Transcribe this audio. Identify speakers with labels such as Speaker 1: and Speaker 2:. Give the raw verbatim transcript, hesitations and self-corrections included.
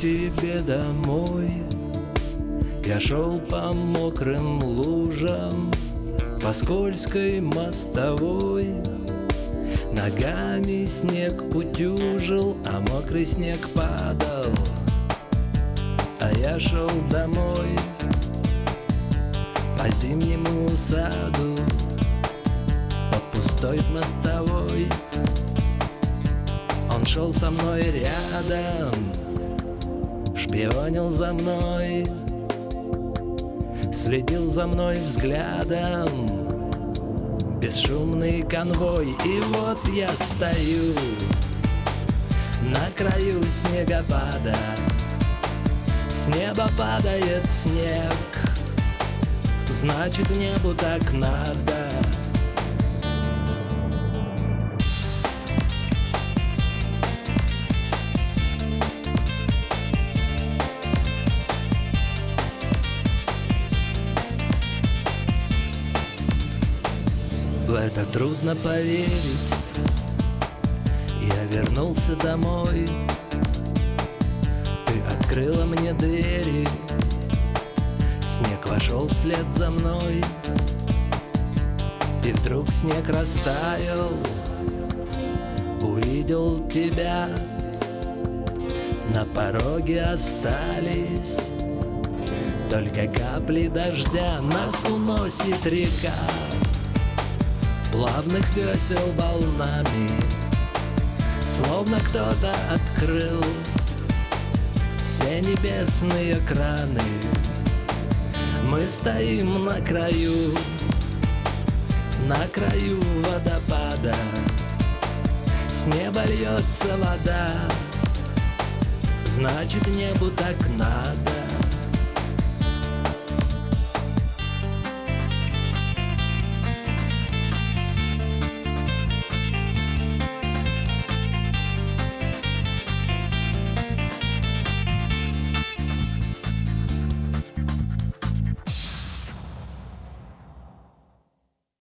Speaker 1: себе домой. Я шел по мокрым лужам, по скользкой мостовой. Ногами снег утюжил, а мокрый снег падал. А я шел домой по зимнему саду, по пустой мостовой. Он шел со мной рядом, шпионил за мной, следил за мной взглядом. Бесшумный конвой, и вот я стою на краю снегопада. С неба падает снег, значит, небу так надо. В это трудно поверить. Я вернулся домой, ты открыла мне двери, снег вошел вслед за мной. И вдруг снег растаял, увидел тебя. На пороге остались только капли дождя. Нас уносит река плавных весел волнами, словно кто-то открыл все небесные краны. Мы стоим на краю, на краю водопада. С неба льется вода, значит, небу так надо.